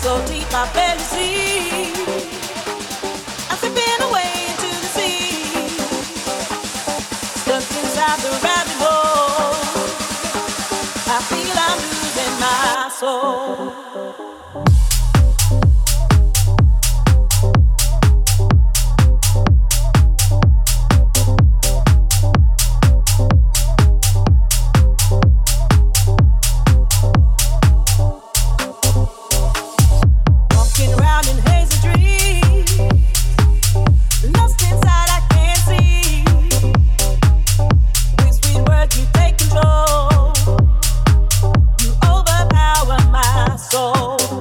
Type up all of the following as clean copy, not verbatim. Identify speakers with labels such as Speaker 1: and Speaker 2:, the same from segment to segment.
Speaker 1: so deep I barely see. I'm slipping away into the sea, stuck inside the rabbit hole. I feel I'm losing my soul. Soul.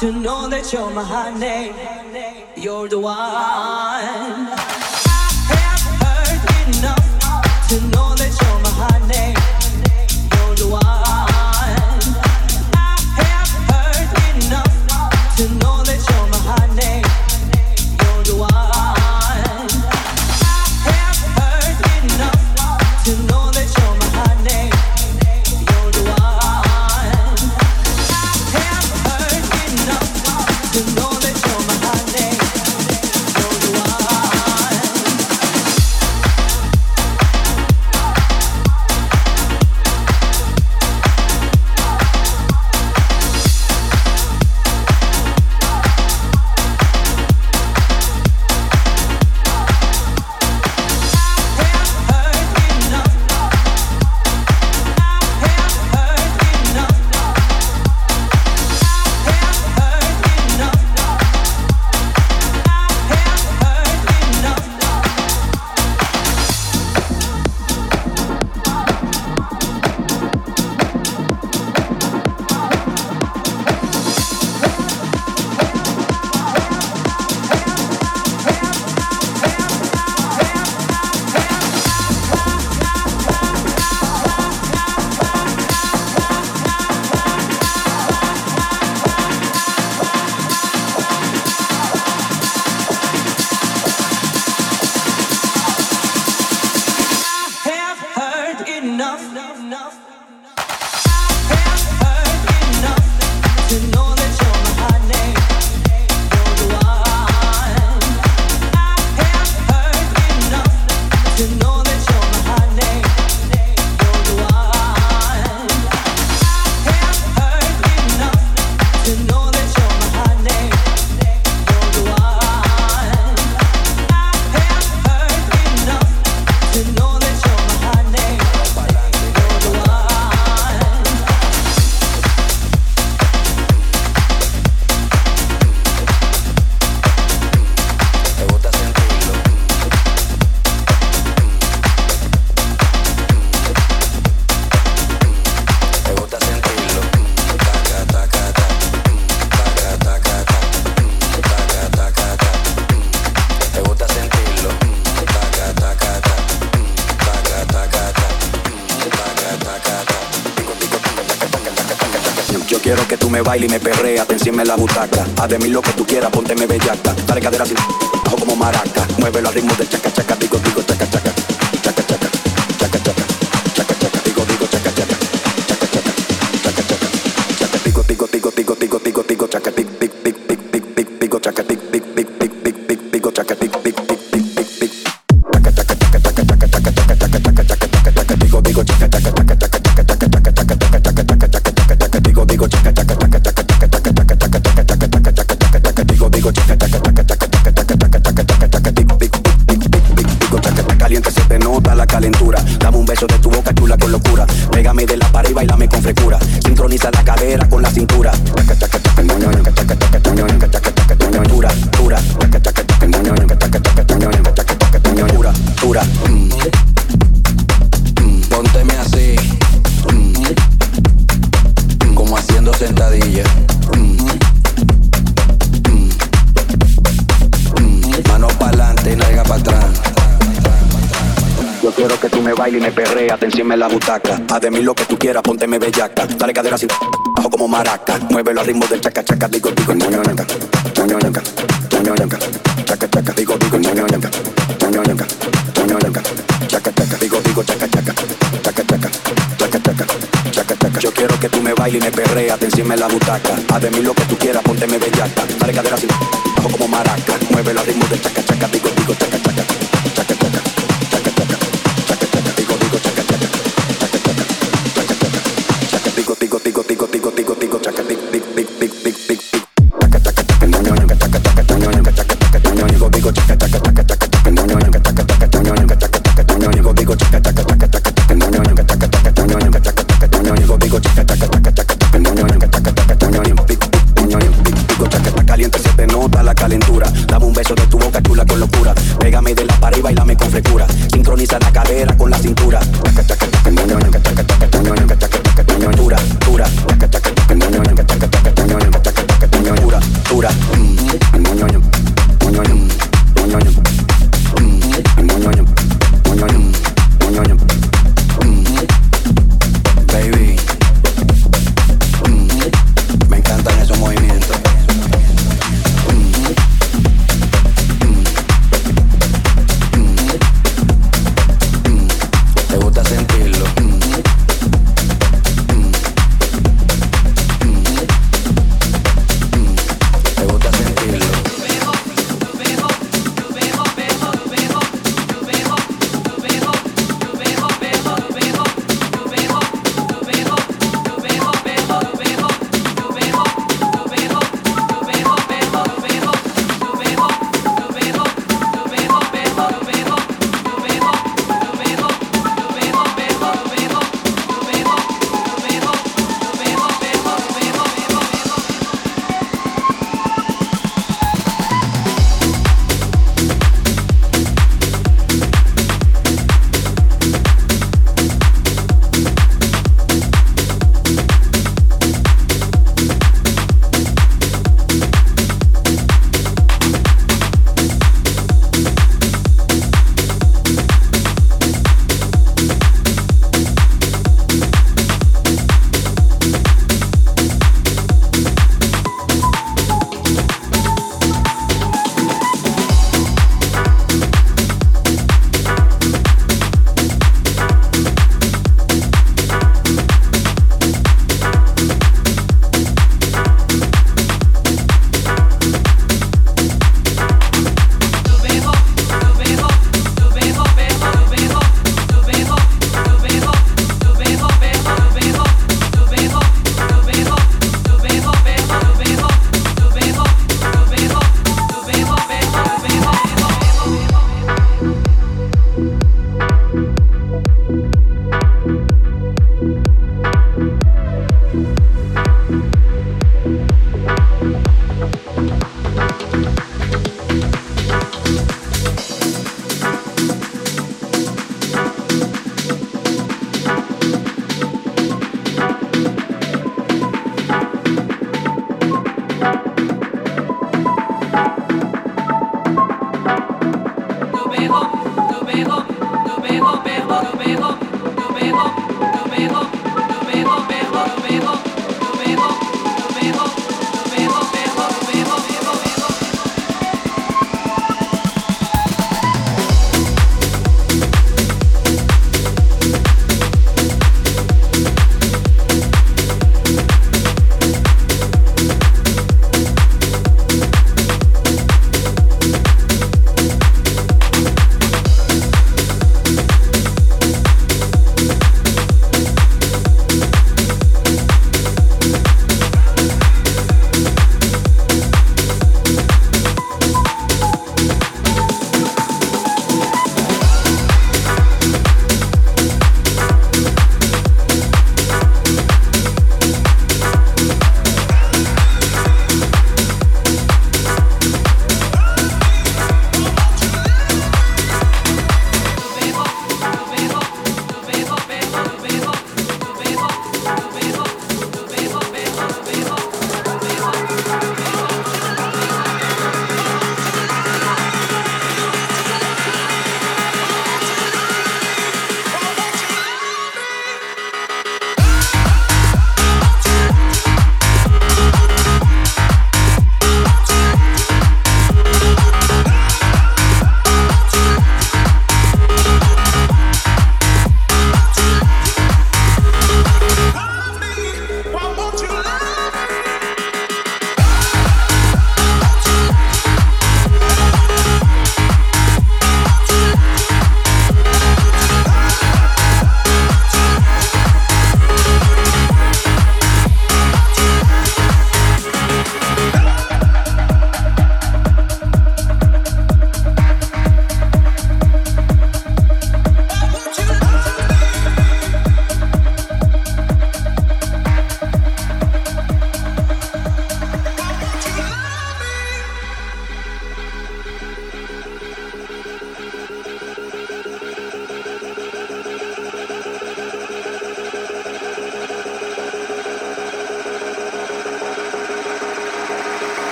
Speaker 1: to know that you're my honey. You're the one. I have heard enough to know that you're my honey. You're the one. I have heard enough to know that you're my honey. You're the one. I have heard enough to know that you're my honey. You're the one. I have heard enough to know that you're my honey. You're the one.
Speaker 2: Quiero que tú me bailes y me perreas, te encima en la butaca. Haz de mí lo que tú quieras, pónteme bellaca. Dale cadera así, bajo como maraca. Muévelo al ritmo del chaca chaca, digo digo chaca chaca. Chaca chaca, chaca chaca, chaca chaca, digo digo chaca chaca. Chaca chaca, chaca chaca, chaca digo digo digo digo digo digo digo chaca tic tic tic tic tic tic digo chaca tic tic tic tic tic tic digo chaca tic tic tic tic tic tic. Chaca chaca chaca chaca chaca chaca chaca chaca chaca chaca chaca chaca digo digo chaca chaca chaca chaca chaca chaca chaca chaca chaca chaca chaca digo digo chaca chaca chaca chaca chaca chaca chaca chaca chaca chaca chaca chaca digo digo chaca chaca chaca chaca chaca chaca chaca chaca chaca tic tic tic tic tic digo chaca caliente se te nota la calentura. Dame un beso de tu boca chula con locura. Pégame de la pared y bailame con frescura. Sincroniza la cadera con la cintura. Chaca chaca chaca moño chaca chaca chaca moño chaca chaca chaca moño dura dura chaca chaca chaca moño chaca chaca chaca moño chaca chaca chaca moño dura dura. Pónteme así, como haciendo sentadilla. Mano pa'lante y nalga pa' atrás. Yo quiero que tú me bailes y me perreas, te encima en la butaca. Haz de mí lo que tú quieras, pónteme bellaca. Dale cadera así, bajo como maraca. Muévelo al ritmo del chaca chaca, digo digo ñoño ñanca, ñoño ñanca, ñoño ñanca, chaca chaca, digo digo ñoño ñanca, ñoño ñanca, ñoño ñanca, chaca chaca, digo digo chaca chaca, chaca chaca, chaca chaca, chaca chaca. Yo quiero que tú me bailes y me perreas, te encima en la butaca. Haz de mí lo que tú quieras, pónteme bellaca. Dale cadera así, bajo como maraca. Muévelo al ritmo del chaca chaca, digo digo chaca chaca, chaca chaca. Caliente se te nota la calentura. Dame un beso de tu boca chula con locura. Pégame de la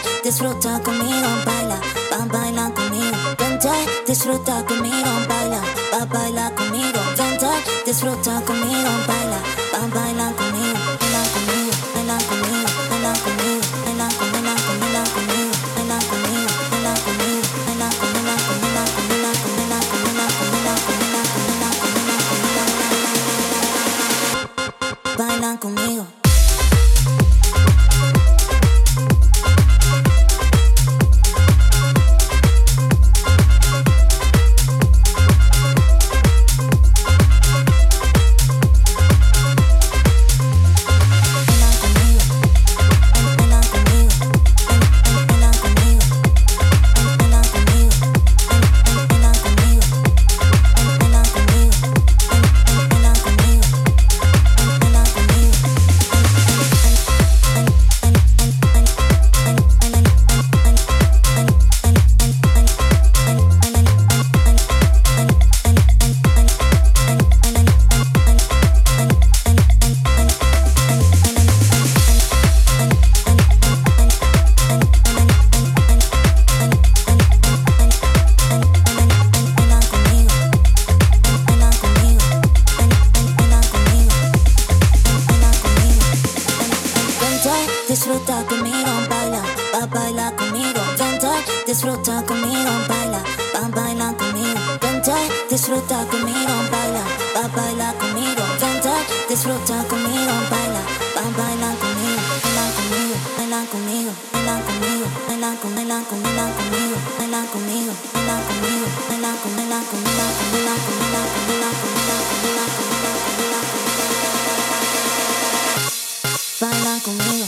Speaker 1: disfruta conmigo, baila, va a bailar conmigo. Vente, disfruta conmigo, baila, va a bailar conmigo. Vente, disfruta conmigo, baila, va a bailar conmigo, baila conmigo, baila conmigo, baila conmigo, baila conmigo, baila conmigo, baila conmigo, baila conmigo, baila conmigo, baila conmigo, baila conmigo. Disfruta conmigo, baila, va a bailar conmigo. Vente, disfruta conmigo, baila, va a bailar conmigo. Vente, disfruta conmigo, baila, va a bailar conmigo. Vente, disfruta conmigo, baila, va a bailar conmigo, baila conmigo, baila conmigo, baila conmigo, baila conmigo, baila conmigo, baila conmigo, baila conmigo, baila conmigo, baila conmigo, baila conmigo, baila conmigo.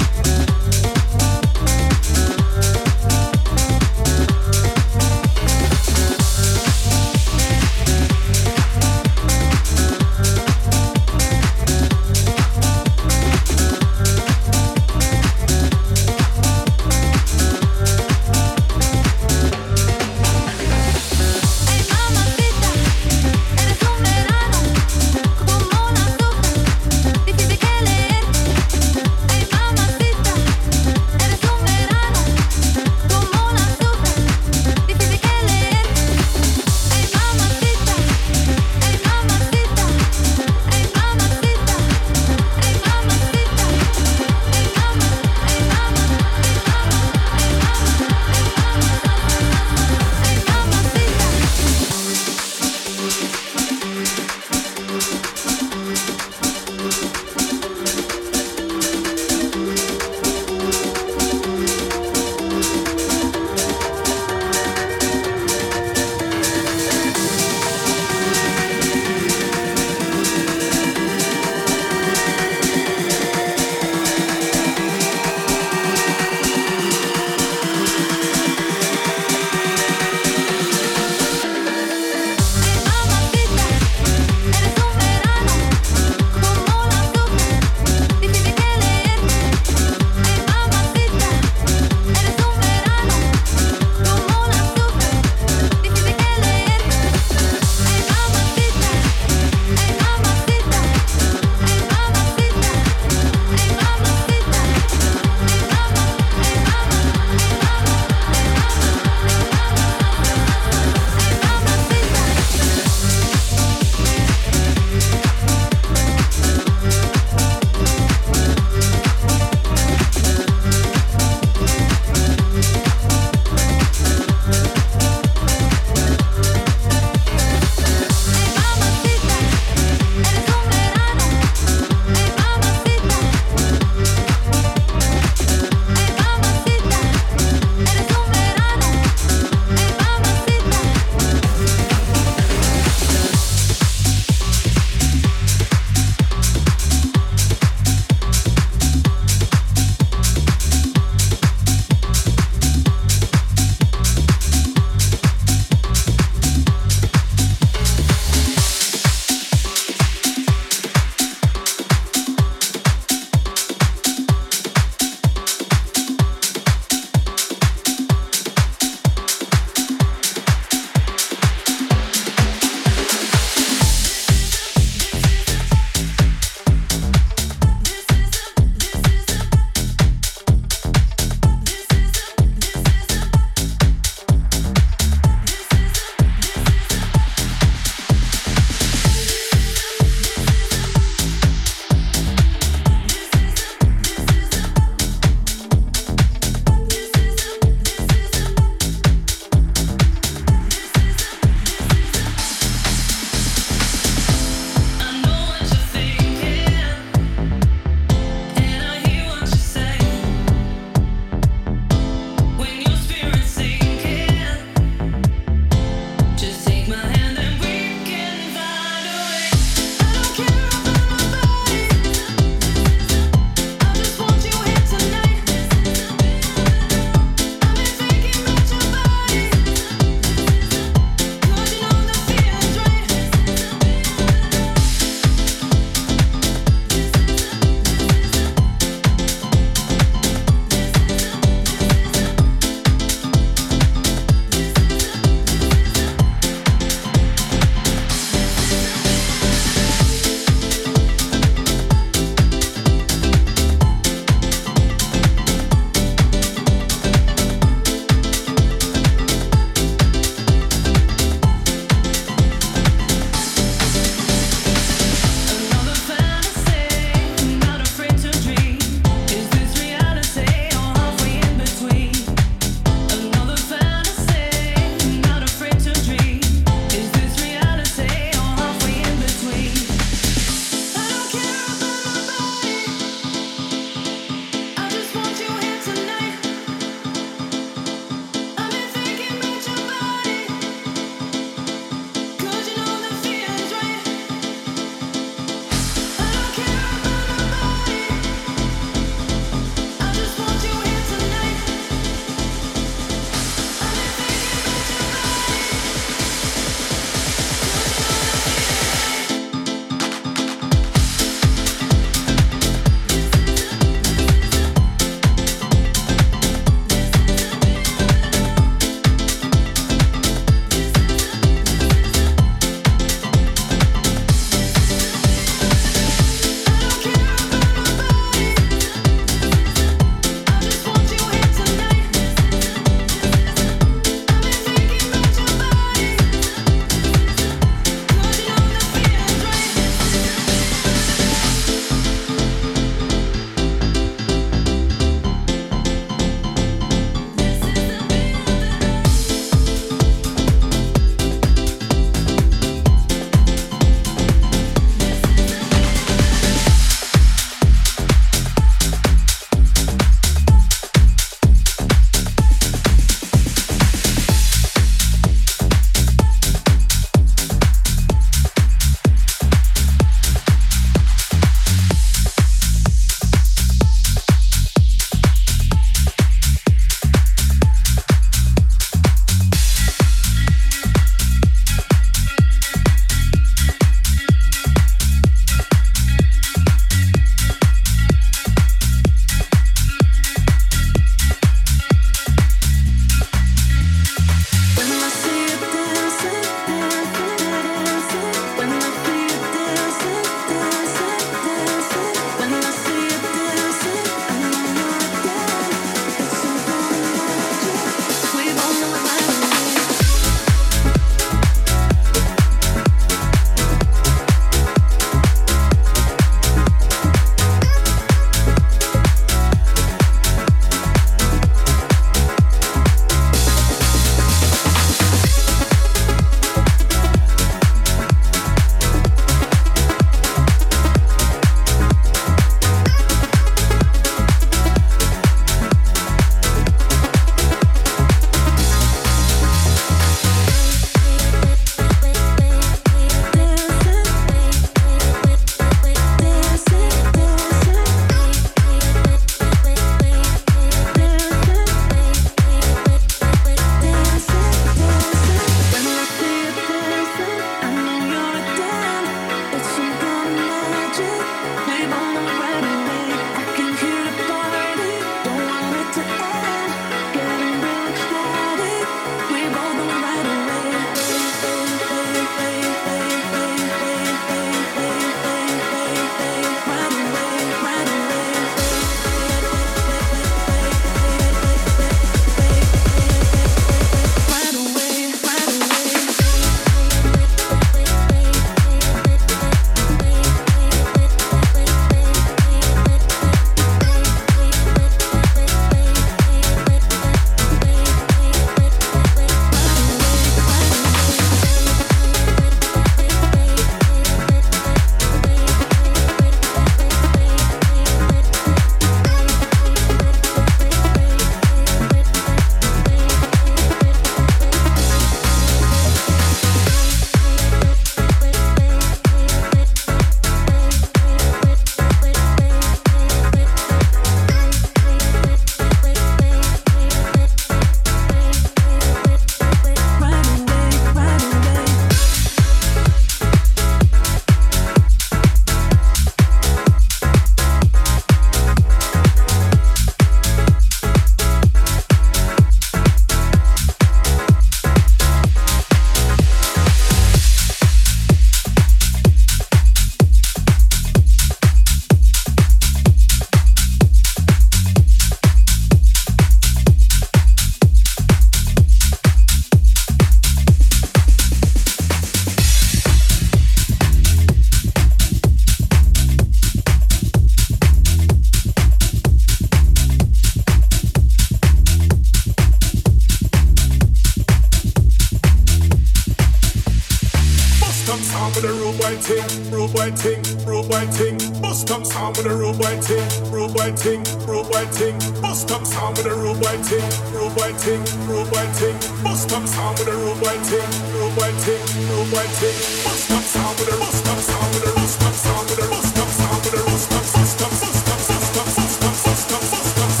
Speaker 3: with a rude boy ting, rude boy ting, rude boy ting. Bust up sound with a rude boy ting, rude boy ting, rude boy ting. Bust up sound with a rude boy ting, rude boy ting, rude boy ting. Bust up sound with a rude boy ting, rude boy ting, rude boy ting. Bust up sound with a bust up sound with a bust up sound with a bust up sound with a bust up bust up bust up bust up bust up bust up bust up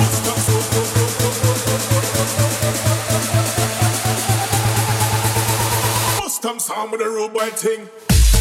Speaker 3: bust up sound with a rude boy ting.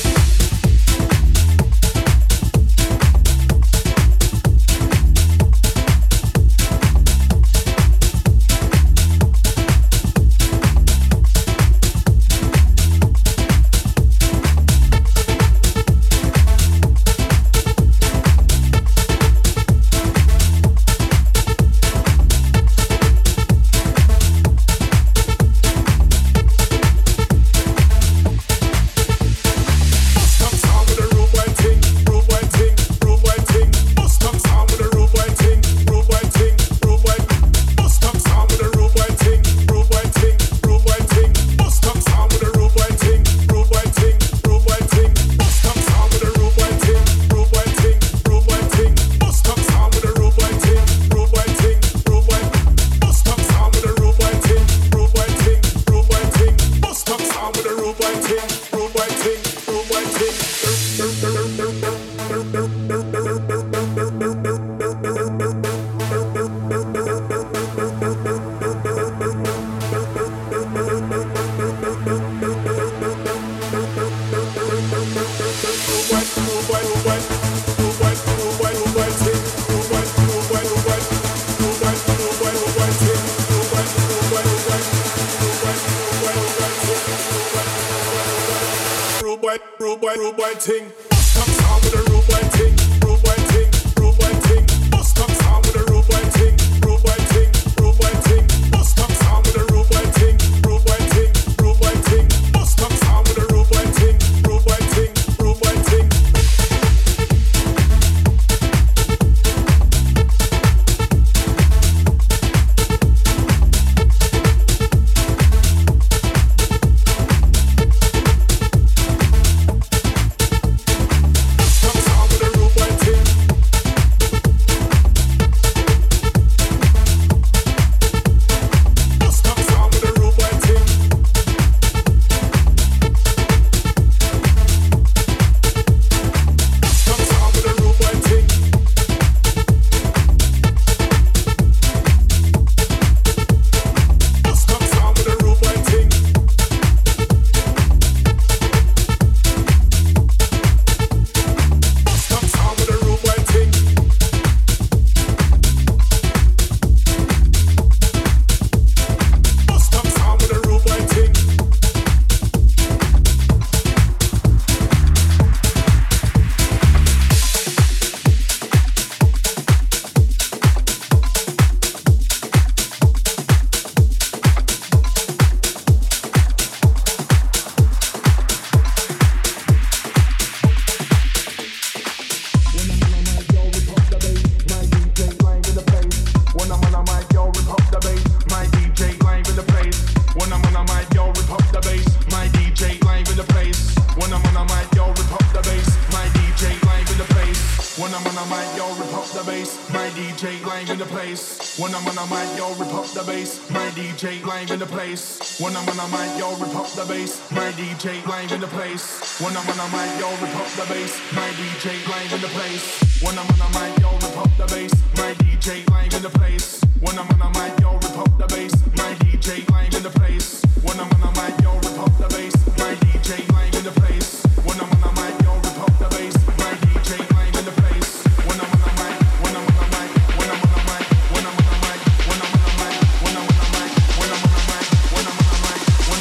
Speaker 4: When I'm on a mic, yo, rip up the bass. My DJ live in the place. When I'm on a mic, yo, rip up the bass. My DJ live in the place. When I'm on a mic, yo, rip up the bass. My DJ live in the place. When I'm on a mic, yo, rip up the bass. My DJ live in the place. When I'm on a mic, yo, rip up the bass. My DJ live in the place. When I'm on a mic, yo, rip up the bass. My DJ live in the place. When I'm on a mic, when I'm on a mic, when I'm on a mic, when I'm on a mic, when I'm on a mic, when I'm on a mic, when I'm on a mic, when I'm on a mic, when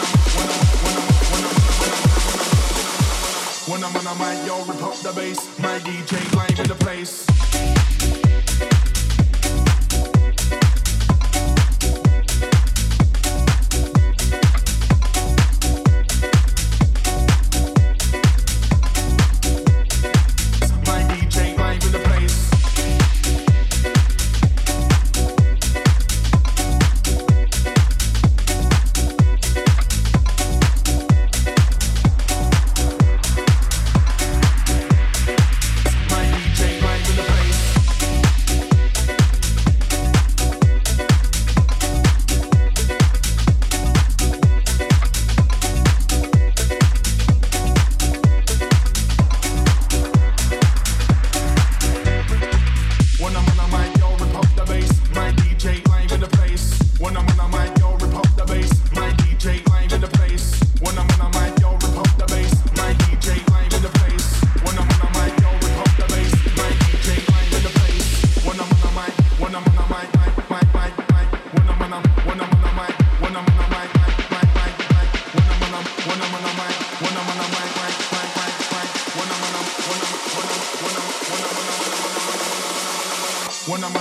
Speaker 4: I'm on a mic, yo, rip up the bass. My DJ live in the place.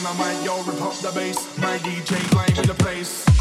Speaker 4: on a mic, yo, rip up the bass. My DJ live in the place.